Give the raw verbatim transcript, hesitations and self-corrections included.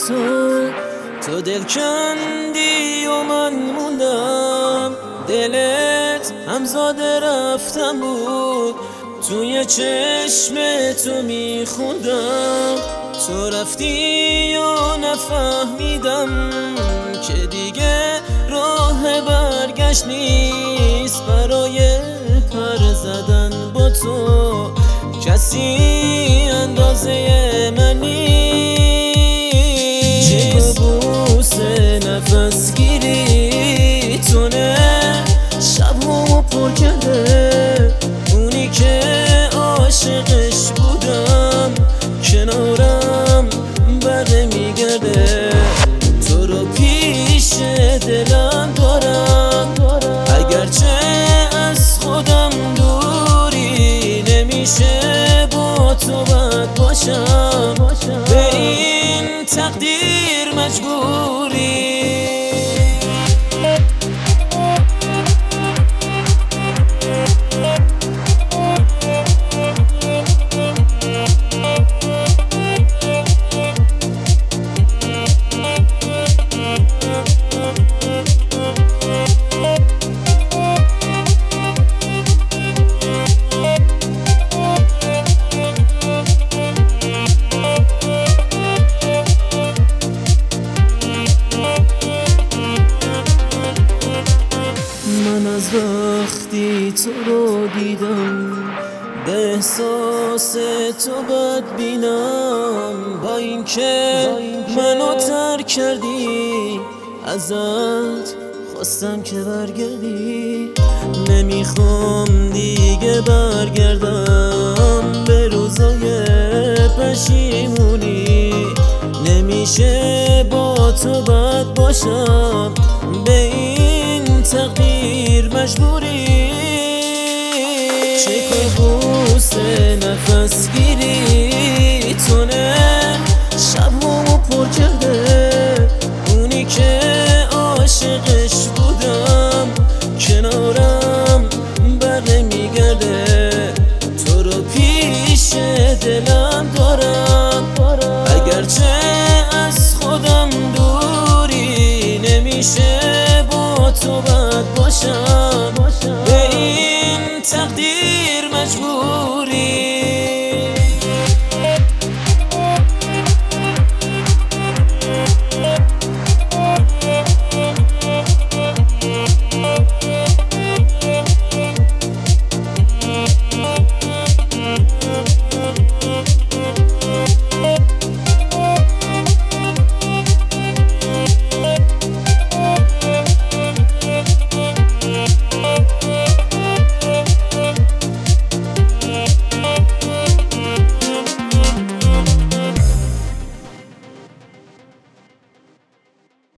تو تو دل کندی و من موندم، دلت همزاده رفتم بود، توی چشم تو میخوندم. تو رفتی و نفهمیدم که دیگه راه برگشت نیست، برای پر زدن با تو کسی اندازه من نیست. چه بوس نفس گیری تونه شبهامو پر کرده، اونی که عاشقش بودم کنارم بر میگرده. تو رو پیش دلم دارم، اگرچه از خودم دوری، نمیشه با تو بد باشم، به این تقدیر مجبوری. من از وقتی تو رو دیدم به احساس تو بد بینم، با اینکه منو ترک کردی ازت خواستم که برگردی. نمیخوام دیگه برگردم به روزای پشیمونی، نمیشه با تو بد باشم، به این تقدیر مجبوری. چه کابوس نفس گیری تونه شبهامو پر کرده، اونی که عاشقش بودم کنارم بر نمیگرده. تو رو پیش دلم دارم، اگرچه از خودم دوری، نمیشه با تو بد باشم، به این تقدیر مجبور.